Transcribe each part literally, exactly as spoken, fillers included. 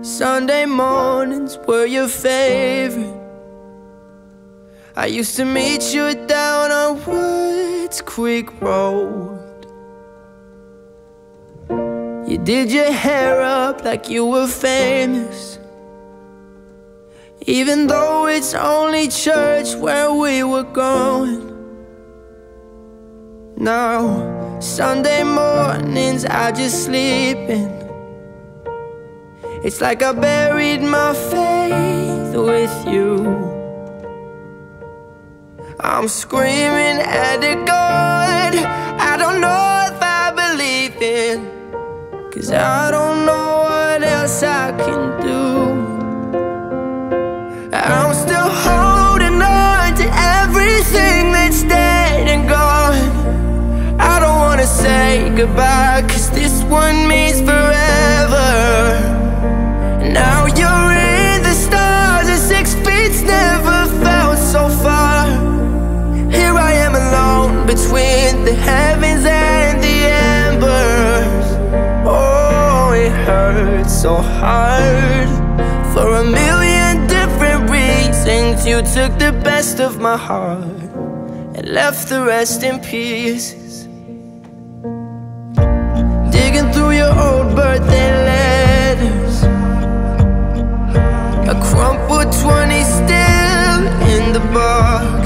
Sunday mornings were your favorite. I used to meet you down on Woods Creek Road. You did your hair up like you were famous, even though it's only church where we were going. Now, Sunday mornings I just sleep in. It's like I buried my faith with you. I'm screaming at a God I don't know if I believe in, 'cause I don't know what else I can do. I'm still holding on to everything that's dead and gone. I don't wanna say goodbye, 'cause this one means forever. Now you're in the stars and six feet's never felt so far. Here I am alone between the heavens and the embers. Oh, it hurts so hard. For a million different reasons, you took the best of my heart and left the rest in pieces. Digging through your old birthday letters, a crumpled twenty still in the box.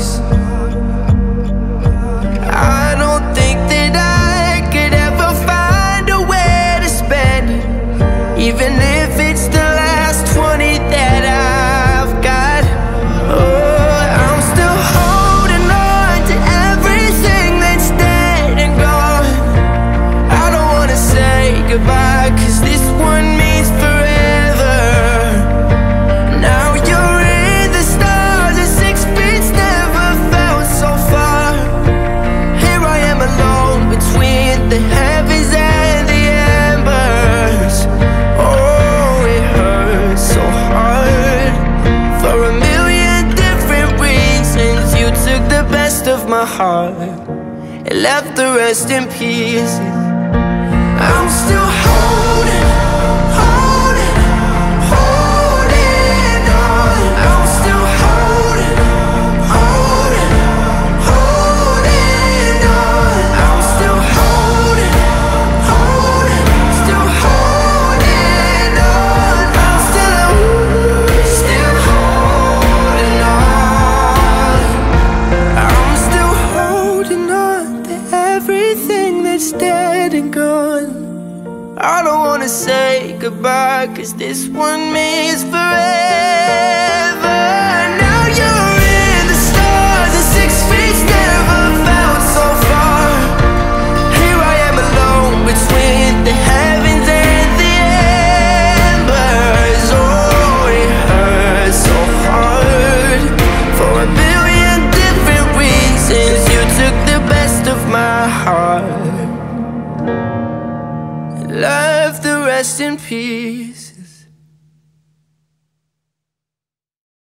I don't think that I could ever find a way to spend it, even if it's the last twenty that I've got. Oh, I'm still holding on to everything that's dead and gone. I don't wanna say goodbye, 'cause this one means forever. Now you're in the stars and six feet's never felt so far. Here I am alone between the heavens and the embers. Oh, it hurts so hard. For a million different reasons, you took the best of my heart and left the rest in pieces. I'm still holding, holding, holding on. I'm still holding, holding, holding on. I'm still holding, holding, still holding on. I'm still, still holding on. I'm still holding on to everything that's dead and gone. I don't wanna say goodbye, 'cause this one means forever. Now you're in the stars and six feet's never felt so far. Here I am alone between the heavens and the embers. Oh, it hurts so hard. For a billion different reasons, you took the best of my heart, left the rest in peace.